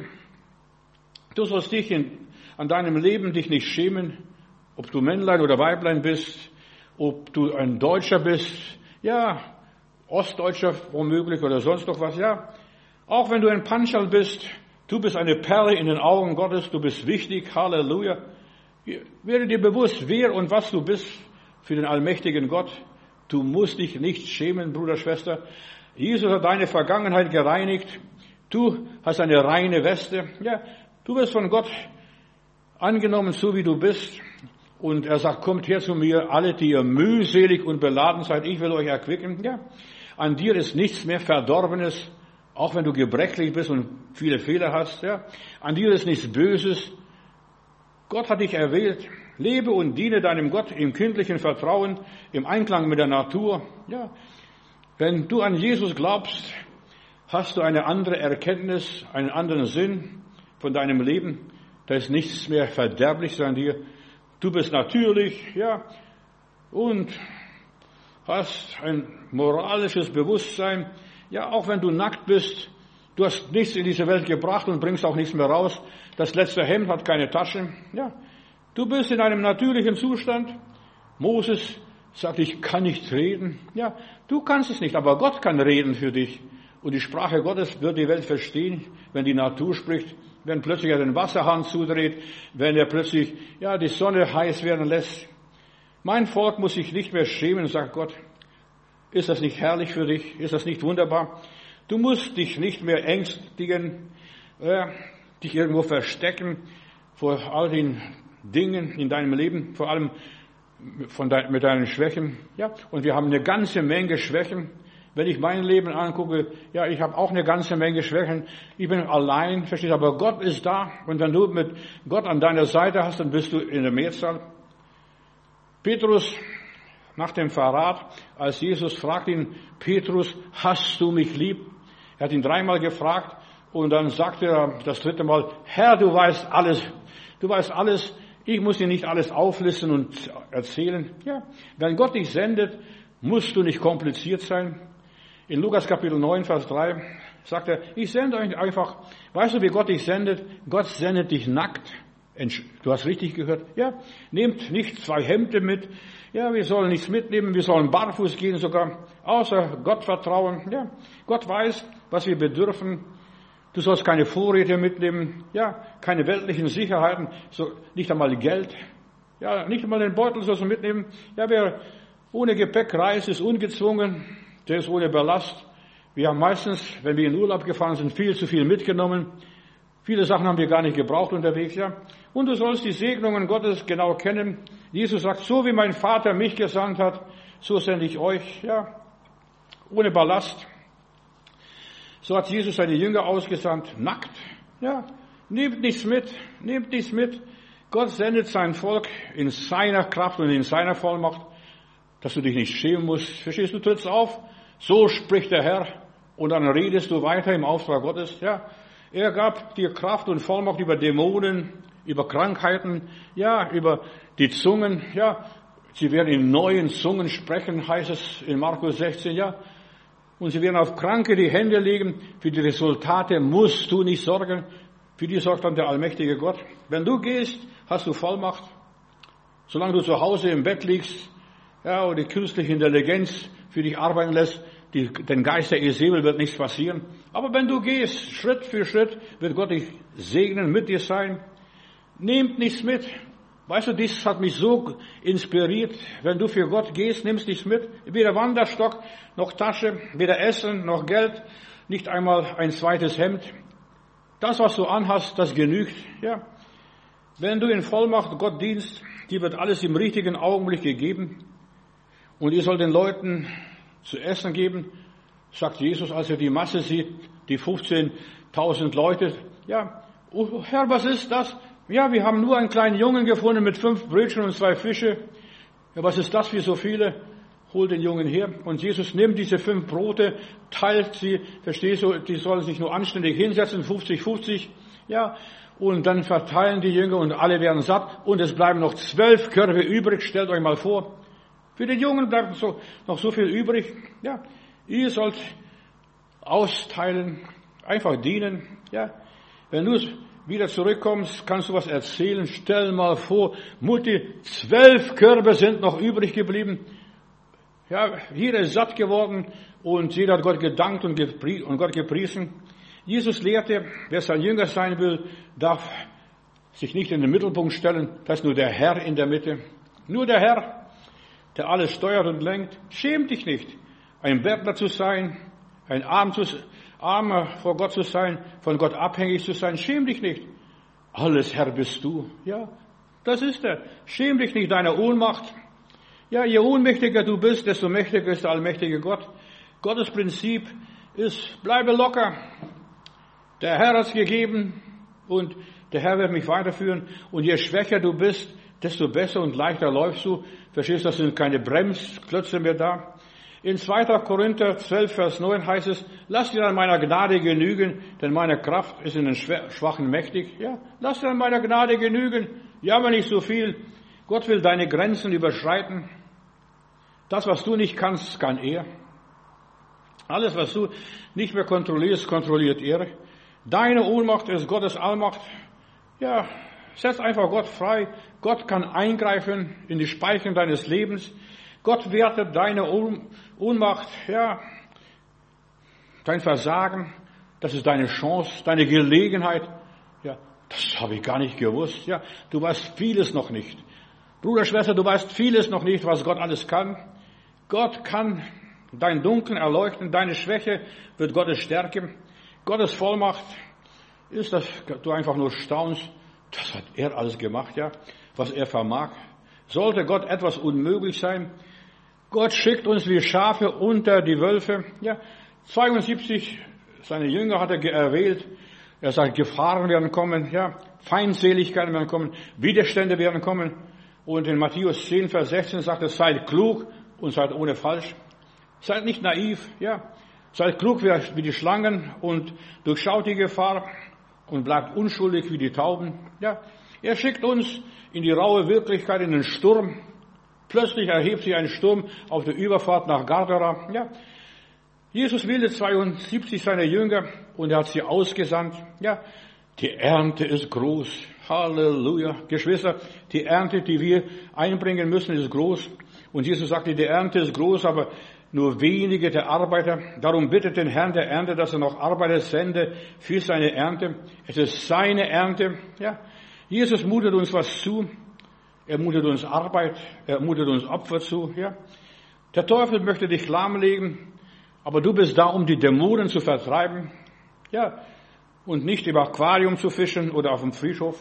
[SPEAKER 1] Du sollst dich in, an deinem Leben dich nicht schämen, ob du Männlein oder Weiblein bist, ob du ein Deutscher bist, ja, Ostdeutscher womöglich oder sonst noch was, ja. Auch wenn du ein Panschal bist, du bist eine Perle in den Augen Gottes, du bist wichtig, Halleluja. Werde dir bewusst, wer und was du bist für den allmächtigen Gott. Du musst dich nicht schämen, Bruder, Schwester. Jesus hat deine Vergangenheit gereinigt. Du hast eine reine Weste. Ja, du wirst von Gott angenommen, so wie du bist. Und er sagt, kommt her zu mir, alle, die ihr mühselig und beladen seid, ich will euch erquicken. Ja, an dir ist nichts mehr Verdorbenes, auch wenn du gebrechlich bist und viele Fehler hast. Ja, an dir ist nichts Böses. Gott hat dich erwählt. Lebe und diene deinem Gott im kindlichen Vertrauen, im Einklang mit der Natur. Ja, wenn du an Jesus glaubst, hast du eine andere Erkenntnis, einen anderen Sinn von deinem Leben. Da ist nichts mehr verderblich an dir. Du bist natürlich, ja, und hast ein moralisches Bewusstsein. Ja, auch wenn du nackt bist, du hast nichts in diese Welt gebracht und bringst auch nichts mehr raus. Das letzte Hemd hat keine Tasche. Ja, du bist in einem natürlichen Zustand. Moses sagt, ich kann nicht reden. Ja, du kannst es nicht, aber Gott kann reden für dich. Und die Sprache Gottes wird die Welt verstehen, wenn die Natur spricht, wenn plötzlich er den Wasserhahn zudreht, wenn er plötzlich, ja, die Sonne heiß werden lässt. Mein Volk muss sich nicht mehr schämen, sagt Gott. Ist das nicht herrlich für dich? Ist das nicht wunderbar? Du musst dich nicht mehr ängstigen, äh, dich irgendwo verstecken vor all den Dingen in deinem Leben, vor allem von dein, mit deinen Schwächen. Ja, und wir haben eine ganze Menge Schwächen. Wenn ich mein Leben angucke, ja, ich habe auch eine ganze Menge Schwächen. Ich bin allein, verstehst du, aber Gott ist da. Und wenn du mit Gott an deiner Seite hast, dann bist du in der Mehrzahl. Petrus, nach dem Verrat, als Jesus fragt ihn, Petrus, hast du mich lieb? Er hat ihn dreimal gefragt und dann sagte er das dritte Mal, Herr, du weißt alles. Du weißt alles. Ich muss dir nicht alles auflisten und erzählen. Ja, wenn Gott dich sendet, musst du nicht kompliziert sein. In Lukas Kapitel neun, Vers drei sagt er, ich sende euch einfach, weißt du, wie Gott dich sendet? Gott sendet dich nackt. Du hast richtig gehört. Ja, nehmt nicht zwei Hemden mit. Ja, wir sollen nichts mitnehmen. Wir sollen barfuß gehen sogar. Außer Gott vertrauen. Ja, Gott weiß, was wir bedürfen. Du sollst keine Vorräte mitnehmen. Ja, keine weltlichen Sicherheiten. So, nicht einmal Geld. Ja, nicht einmal den Beutel sollst du mitnehmen. Ja, wer ohne Gepäck reist, ist ungezwungen. Der ist ohne Ballast. Wir haben meistens, wenn wir in Urlaub gefahren sind, viel zu viel mitgenommen. Viele Sachen haben wir gar nicht gebraucht unterwegs, ja. Und du sollst die Segnungen Gottes genau kennen. Jesus sagt, so wie mein Vater mich gesandt hat, so sende ich euch, ja. Ohne Ballast. So hat Jesus seine Jünger ausgesandt, nackt, ja. Nehmt nichts mit, nehmt nichts mit. Gott sendet sein Volk in seiner Kraft und in seiner Vollmacht, dass du dich nicht schämen musst. Verstehst du, trittst auf, so spricht der Herr, und dann redest du weiter im Auftrag Gottes, ja. Er gab dir Kraft und Vollmacht über Dämonen, über Krankheiten, ja, über die Zungen, ja. Sie werden in neuen Zungen sprechen, heißt es in Markus sechzehn, ja. Und sie werden auf Kranke die Hände legen. Für die Resultate musst du nicht sorgen. Für die sorgt dann der allmächtige Gott. Wenn du gehst, hast du Vollmacht. Solange du zu Hause im Bett liegst, ja, und die künstliche Intelligenz für dich arbeiten lässt, die, den Geist der Isabel wird nichts passieren. Aber wenn du gehst, Schritt für Schritt, wird Gott dich segnen, mit dir sein. Nehmt nichts mit. Weißt du, dies hat mich so inspiriert. Wenn du für Gott gehst, nimmst nichts mit. Weder Wanderstock, noch Tasche, weder Essen, noch Geld, nicht einmal ein zweites Hemd. Das, was du anhast, das genügt, ja. Wenn du in Vollmacht Gott dienst, dir wird alles im richtigen Augenblick gegeben. Und ihr sollt den Leuten zu essen geben, sagt Jesus, als er die Masse sieht, die fünfzehntausend Leute. Ja, oh Herr, was ist das? Ja, wir haben nur einen kleinen Jungen gefunden mit fünf Brötchen und zwei Fische. Ja, was ist das für so viele? Hol den Jungen her. Und Jesus nimmt diese fünf Brote, teilt sie, verstehst du, die sollen sich nur anständig hinsetzen, fünfzig fünfzig, ja, und dann verteilen die Jünger und alle werden satt und es bleiben noch zwölf Körbe übrig, stellt euch mal vor. Für den Jungen bleibt so, noch so viel übrig, ja. Ihr sollt austeilen, einfach dienen, ja. Wenn du wieder zurückkommst, kannst du was erzählen, stell mal vor, Mutti, zwölf Körbe sind noch übrig geblieben. Ja, jeder ist satt geworden und jeder hat Gott gedankt und Gott gepriesen. Jesus lehrte, wer sein Jünger sein will, darf sich nicht in den Mittelpunkt stellen. Das ist nur der Herr in der Mitte. Nur der Herr, der alles steuert und lenkt. Schäm dich nicht, ein Bettler zu sein, ein Arm zu, Armer vor Gott zu sein, von Gott abhängig zu sein. Schäm dich nicht. Alles Herr bist du. Ja, das ist er. Schäm dich nicht deiner Ohnmacht. Ja, je ohnmächtiger du bist, desto mächtiger ist der allmächtige Gott. Gottes Prinzip ist, bleibe locker. Der Herr hat es gegeben und der Herr wird mich weiterführen. Und je schwächer du bist, desto besser und leichter läufst du. Verstehst du, das sind keine Bremsklötze mehr da. In zweiter Korinther zwölf, Vers neun heißt es, lass dir an meiner Gnade genügen, denn meine Kraft ist in den Schwachen mächtig. Ja, lass dir an meiner Gnade genügen. Jammer nicht so viel. Gott will deine Grenzen überschreiten. Das, was du nicht kannst, kann er. Alles, was du nicht mehr kontrollierst, kontrolliert er. Deine Ohnmacht ist Gottes Allmacht. Ja, setz einfach Gott frei. Gott kann eingreifen in die Speichen deines Lebens. Gott wertet deine Ohnmacht, ja, dein Versagen. Das ist deine Chance, deine Gelegenheit. Ja, das habe ich gar nicht gewusst. Ja, du weißt vieles noch nicht. Bruder, Schwester, du weißt vieles noch nicht, was Gott alles kann. Gott kann dein Dunkeln erleuchten, deine Schwäche wird Gottes Stärke. Gottes Vollmacht ist, dass du einfach nur staunst. Das hat er alles gemacht, ja, was er vermag. Sollte Gott etwas unmöglich sein? Gott schickt uns wie Schafe unter die Wölfe. Ja, zweiundsiebzig, seine Jünger hat er erwählt. Er sagt, Gefahren werden kommen, ja, Feindseligkeiten werden kommen, Widerstände werden kommen. Und in Matthäus zehn, Vers sechzehn sagt er, seid klug und seid ohne falsch. Seid nicht naiv, ja. Seid klug wie die Schlangen und durchschaut die Gefahr und bleibt unschuldig wie die Tauben, ja. Er schickt uns in die raue Wirklichkeit, in den Sturm. Plötzlich erhebt sich ein Sturm auf der Überfahrt nach Gadara, ja. Jesus wählte zweiundsiebzig seine Jünger und er hat sie ausgesandt, ja. Die Ernte ist groß. Halleluja. Geschwister, die Ernte, die wir einbringen müssen, ist groß. Und Jesus sagte, die Ernte ist groß, aber nur wenige der Arbeiter. Darum bittet den Herrn der Ernte, dass er noch Arbeiter sende für seine Ernte. Es ist seine Ernte. Ja. Jesus mutet uns was zu. Er mutet uns Arbeit. Er mutet uns Opfer zu. Ja. Der Teufel möchte dich lahmlegen, aber du bist da, um die Dämonen zu vertreiben. Ja. Und nicht im Aquarium zu fischen oder auf dem Friedhof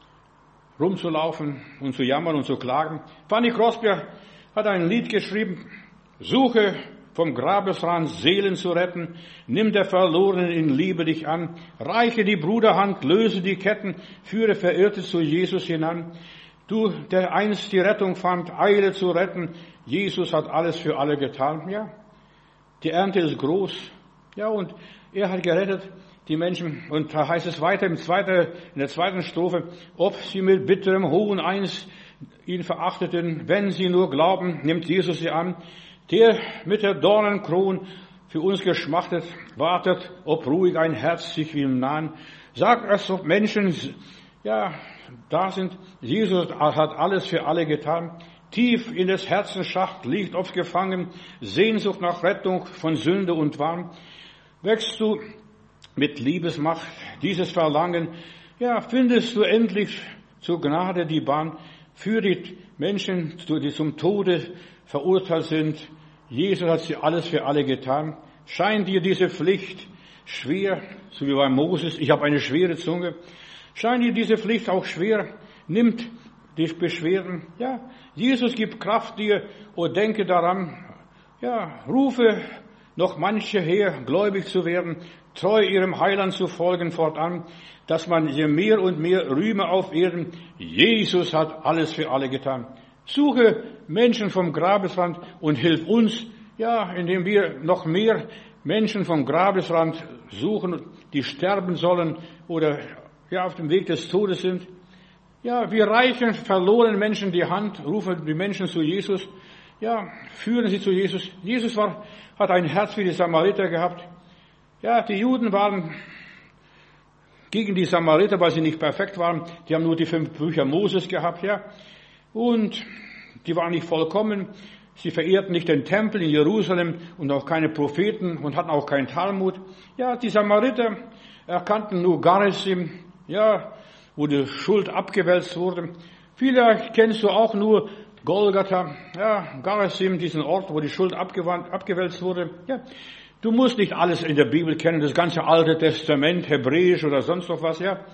[SPEAKER 1] rumzulaufen und zu jammern und zu klagen. Fanny Crosby hat ein Lied geschrieben, suche vom Grabesrand Seelen zu retten, nimm der Verlorenen in Liebe dich an, reiche die Bruderhand, löse die Ketten, führe Verirrte zu Jesus hinan. Du, der einst die Rettung fand, eile zu retten, Jesus hat alles für alle getan. Ja, die Ernte ist groß. Ja, und er hat gerettet die Menschen. Und da heißt es weiter im zweiten, in der zweiten Strophe, ob sie mit bitterem Hohn einst ihn verachteten, wenn sie nur glauben, nimmt Jesus sie an, der mit der Dornenkron für uns geschmachtet, wartet, ob ruhig ein Herz sich ihm nahen. Sagt es, ob Menschen, ja, da sind, Jesus hat alles für alle getan. Tief in des Herzens Schacht liegt oft gefangen, Sehnsucht nach Rettung von Sünde und Wahn. Wächst du mit Liebesmacht dieses Verlangen, ja, findest du endlich zur Gnade die Bahn für die Menschen, die zum Tode verurteilt sind. Jesus hat sie alles für alle getan. Scheint dir diese Pflicht schwer, so wie bei Moses, ich habe eine schwere Zunge. Scheint dir diese Pflicht auch schwer? Nimmt die Beschwerden. Ja, Jesus gibt Kraft dir, oh, denke daran. Ja, rufe noch manche her, gläubig zu werden, treu ihrem Heiland zu folgen fortan, dass man je mehr und mehr rühme auf Erden. Jesus hat alles für alle getan. Suche Menschen vom Grabesrand und hilf uns, ja, indem wir noch mehr Menschen vom Grabesrand suchen, die sterben sollen oder ja auf dem Weg des Todes sind. Ja, wir reichen verlorenen Menschen die Hand, rufen die Menschen zu Jesus. Ja, führen sie zu Jesus. Jesus war, hat ein Herz für die Samariter gehabt. Ja, die Juden waren gegen die Samariter, weil sie nicht perfekt waren. Die haben nur die fünf Bücher Moses gehabt, ja. Und die waren nicht vollkommen. Sie verehrten nicht den Tempel in Jerusalem und auch keine Propheten und hatten auch keinen Talmud. Ja, die Samariter erkannten nur Garizim, ja, wo die Schuld abgewälzt wurde. Vielleicht kennst du auch nur Golgatha, ja, Garizim, diesen Ort, wo die Schuld abgewälzt wurde. Ja, du musst nicht alles in der Bibel kennen, das ganze Alte Testament, Hebräisch oder sonst noch was, ja.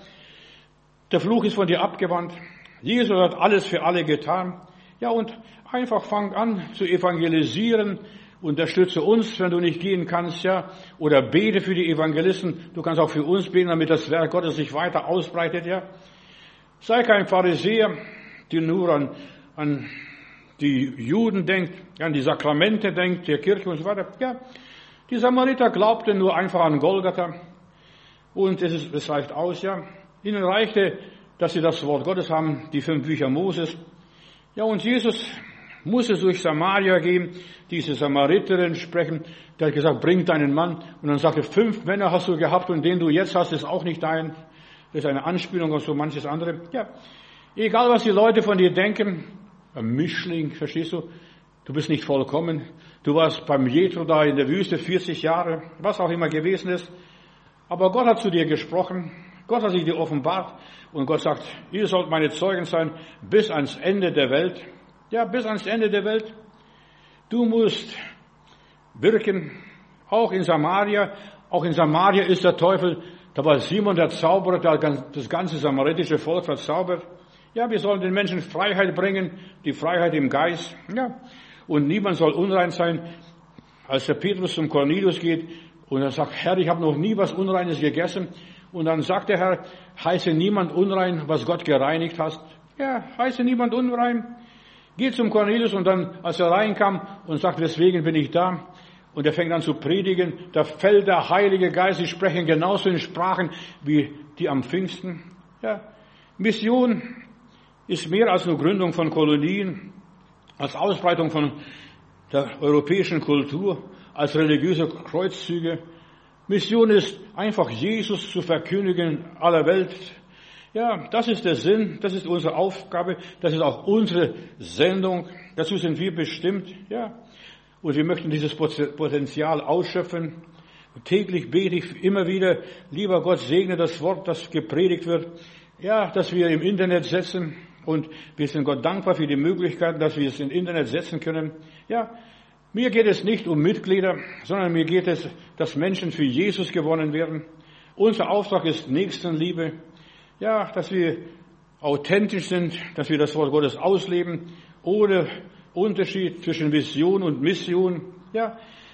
[SPEAKER 1] Der Fluch ist von dir abgewandt. Jesus hat alles für alle getan. Ja, und einfach fang an zu evangelisieren. Unterstütze uns, wenn du nicht gehen kannst, ja. Oder bete für die Evangelisten. Du kannst auch für uns beten, damit das Werk Gottes sich weiter ausbreitet, ja. Sei kein Pharisäer, der nur an, an die Juden denkt, an die Sakramente denkt, der Kirche und so weiter. Ja, die Samariter glaubten nur einfach an Golgatha. Und es, ist, es reicht aus, ja. Ihnen reichte, dass sie das Wort Gottes haben, die fünf Bücher Moses. Ja, und Jesus musste durch Samaria gehen, diese Samariterin sprechen. Der hat gesagt, bring deinen Mann. Und dann sagte, fünf Männer hast du gehabt und den du jetzt hast, ist auch nicht dein. Das ist eine Anspielung auf so manches andere. Ja, egal was die Leute von dir denken, ein Mischling, verstehst du? Du bist nicht vollkommen. Du warst beim Jethro da in der Wüste vierzig Jahre, was auch immer gewesen ist. Aber Gott hat zu dir gesprochen. Gott hat sich dir offenbart. Und Gott sagt, ihr sollt meine Zeugen sein bis ans Ende der Welt. Ja, bis ans Ende der Welt. Du musst wirken, auch in Samaria. Auch in Samaria ist der Teufel, da war Simon der Zauberer, der hat das ganze samaritische Volk verzaubert. Ja, wir sollen den Menschen Freiheit bringen, die Freiheit im Geist. Ja, und niemand soll unrein sein. Als der Petrus zum Cornelius geht und er sagt, Herr, ich habe noch nie was Unreines gegessen. Und dann sagt der Herr, heiße niemand unrein, was Gott gereinigt hast. Ja, heiße niemand unrein. Geht zum Cornelius und dann, als er reinkam und sagt, deswegen bin ich da. Und er fängt an zu predigen, da fällt der Heilige Geist, sie sprechen genauso in Sprachen wie die am Pfingsten. Ja, Mission ist mehr als nur Gründung von Kolonien, als Ausbreitung von der europäischen Kultur, als religiöse Kreuzzüge. Mission ist einfach Jesus zu verkündigen aller Welt. Ja, das ist der Sinn, das ist unsere Aufgabe, das ist auch unsere Sendung. Dazu sind wir bestimmt, ja. Und wir möchten dieses Potenzial ausschöpfen. Und täglich bete ich immer wieder, lieber Gott, segne das Wort, das gepredigt wird. Ja, dass wir im Internet setzen. Und wir sind Gott dankbar für die Möglichkeiten, dass wir es im Internet setzen können. Ja, mir geht es nicht um Mitglieder, sondern mir geht es, dass Menschen für Jesus gewonnen werden. Unser Auftrag ist Nächstenliebe. Ja, dass wir authentisch sind, dass wir das Wort Gottes ausleben, ohne Unterschied zwischen Vision und Mission. Ja,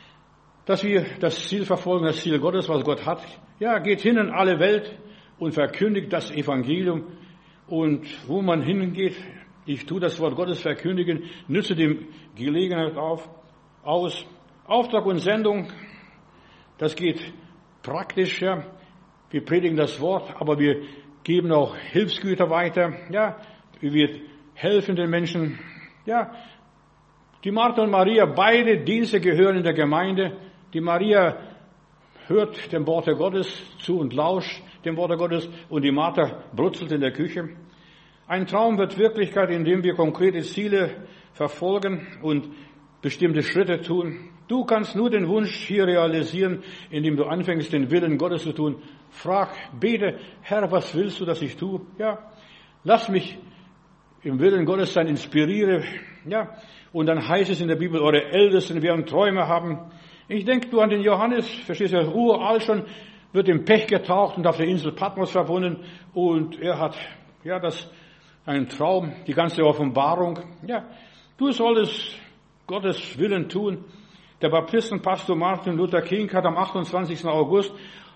[SPEAKER 1] dass wir das Ziel verfolgen, das Ziel Gottes, was Gott hat. Ja, geht hin in alle Welt und verkündigt das Evangelium. Und wo man hingeht, ich tue das Wort Gottes verkündigen, nütze die Gelegenheit auf, aus. Auftrag und Sendung, das geht praktisch, ja. Wir predigen das Wort, aber wir geben auch Hilfsgüter weiter, ja. Wir helfen den Menschen, ja. Die Martha und Maria, beide Dienste gehören in der Gemeinde. Die Maria hört dem Worte Gottes zu und lauscht dem Worte Gottes und die Martha brutzelt in der Küche. Ein Traum wird Wirklichkeit, indem wir konkrete Ziele verfolgen und bestimmte Schritte tun. Du kannst nur den Wunsch hier realisieren, indem du anfängst, den Willen Gottes zu tun. Frag, bete, Herr, was willst du, dass ich tue? Ja, lass mich im Willen Gottes sein, inspiriere. Ja, und dann heißt es in der Bibel, eure Ältesten werden Träume haben. Ich denke du an den Johannes, verstehst du, uralt schon, wird im Pech getaucht und auf der Insel Patmos verbunden und er hat, ja, das, einen Traum, die ganze Offenbarung. Ja, du solltest Gottes Willen tun. Der Baptistenpastor Martin Luther King hat am achtundzwanzigsten August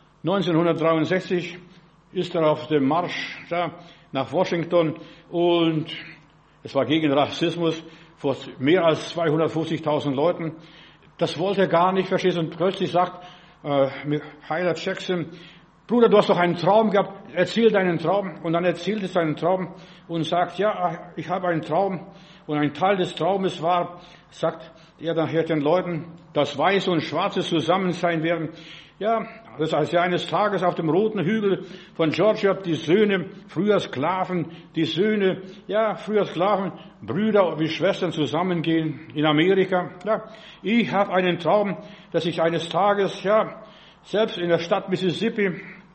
[SPEAKER 1] neunzehnhundertdreiundsechzig ist er auf dem Marsch da nach Washington und es war gegen Rassismus vor mehr als zweihundertfünfzigtausend Leuten. Das wollte er gar nicht, verstehst du? Und plötzlich sagt äh, Heiler Jackson, Bruder, du hast doch einen Traum gehabt, erzähl deinen Traum. Und dann erzählt er seinen Traum und sagt, ja, ich habe einen Traum. Und ein Teil des Traumes war, sagt er nachher den Leuten, dass Weiße und Schwarze zusammen sein werden. Ja, das heißt, ja, eines Tages auf dem roten Hügel von Georgia, die Söhne, früher Sklaven, die Söhne, ja, früher Sklaven, Brüder wie Schwestern zusammengehen in Amerika. Ja, ich habe einen Traum, dass ich eines Tages, ja, selbst in der Stadt Mississippi,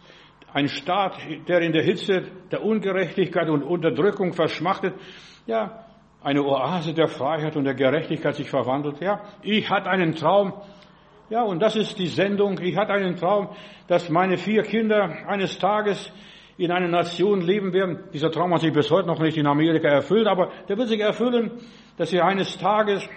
[SPEAKER 1] ein Staat, der in der Hitze der Ungerechtigkeit und Unterdrückung verschmachtet, ja, eine Oase der Freiheit und der Gerechtigkeit sich verwandelt. Ja, ich hatte einen Traum. Ja, und das ist die Sendung. Ich hatte einen Traum, dass meine vier Kinder eines Tages in einer Nation leben werden. Dieser Traum hat sich bis heute noch nicht in Amerika erfüllt, aber der wird sich erfüllen, dass ich eines Tages,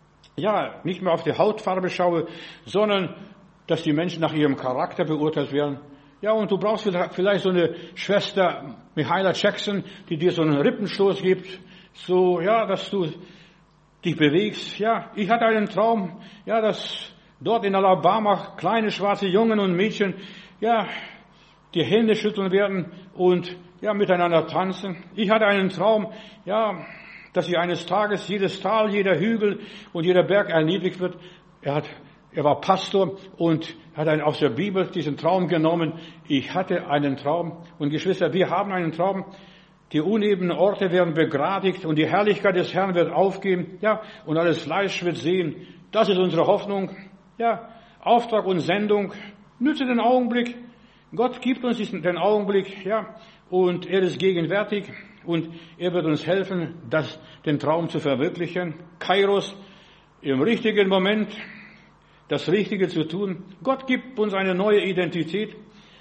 [SPEAKER 1] ja, nicht mehr auf die Hautfarbe schaue, sondern dass die Menschen nach ihrem Charakter beurteilt werden. Ja, und du brauchst vielleicht so eine Schwester Michaela Jackson, die dir so einen Rippenstoß gibt, so, ja, dass du dich bewegst. Ja, ich hatte einen Traum, ja, dass dort in Alabama kleine schwarze Jungen und Mädchen, ja, die Hände schütteln werden und, ja, miteinander tanzen. Ich hatte einen Traum, ja, dass ich eines Tages jedes Tal, jeder Hügel und jeder Berg erniedrigt wird. Er hat, er war Pastor und hat einen aus der Bibel diesen Traum genommen. Ich hatte einen Traum. Und Geschwister, wir haben einen Traum. Die unebenen Orte werden begradigt und die Herrlichkeit des Herrn wird aufgehen. Ja, und alles Fleisch wird sehen. Das ist unsere Hoffnung. Ja, Auftrag und Sendung. Nütze den Augenblick. Gott gibt uns diesen, den Augenblick. Ja, und er ist gegenwärtig und er wird uns helfen, das, den Traum zu verwirklichen. Kairos, im richtigen Moment das Richtige zu tun. Gott gibt uns eine neue Identität.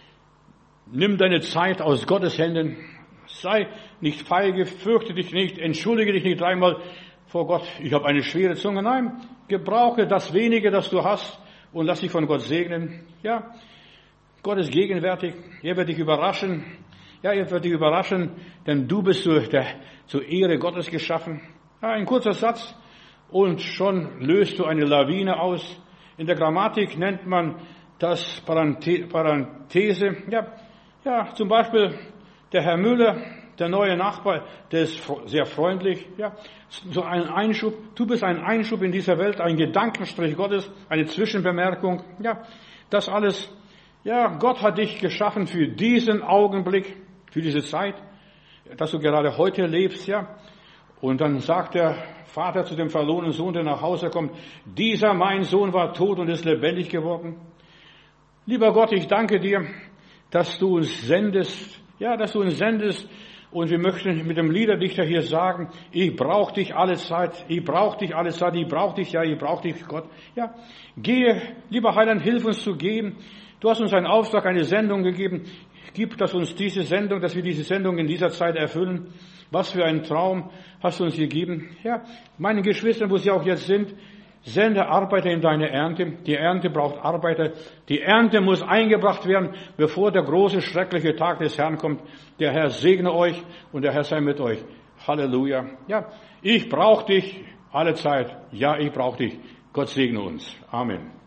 [SPEAKER 1] Nimm deine Zeit aus Gottes Händen. Sei nicht feige, fürchte dich nicht, entschuldige dich nicht dreimal vor Gott. Ich habe eine schwere Zunge. Nein, gebrauche das Wenige, das du hast und lass dich von Gott segnen. Ja, Gott ist gegenwärtig. Er wird dich überraschen. Ja, er wird dich überraschen, denn du bist zu der, zur Ehre Gottes geschaffen. Ja, ein kurzer Satz und schon löst du eine Lawine aus. In der Grammatik nennt man das Parenthese. Ja, ja, zum Beispiel der Herr Müller, der neue Nachbar, der ist sehr freundlich. Ja, so ein Einschub. Du bist ein Einschub in dieser Welt, ein Gedankenstrich Gottes, eine Zwischenbemerkung. Ja, das alles. Ja, Gott hat dich geschaffen für diesen Augenblick, für diese Zeit, dass du gerade heute lebst. Ja, und dann sagt der Vater zu dem verlorenen Sohn, der nach Hause kommt, dieser mein Sohn war tot und ist lebendig geworden. Lieber Gott, ich danke dir, dass du uns sendest, ja, dass du uns sendest und wir möchten mit dem Liederdichter hier sagen, ich brauche dich alle Zeit, ich brauche dich alle Zeit, ich brauche dich, ja, ich brauche dich, Gott. Ja, gehe, lieber Heiland, hilf uns zu gehen. Du hast uns einen Auftrag, eine Sendung gegeben. Gib das uns diese Sendung, dass wir diese Sendung in dieser Zeit erfüllen. Was für ein Traum hast du uns gegeben. Ja, meine Geschwister, wo sie auch jetzt sind, sende Arbeiter in deine Ernte. Die Ernte braucht Arbeiter. Die Ernte muss eingebracht werden, bevor der große, schreckliche Tag des Herrn kommt. Der Herr segne euch und der Herr sei mit euch. Halleluja. Ja, ich brauche dich alle Zeit. Ja, ich brauche dich. Gott segne uns. Amen.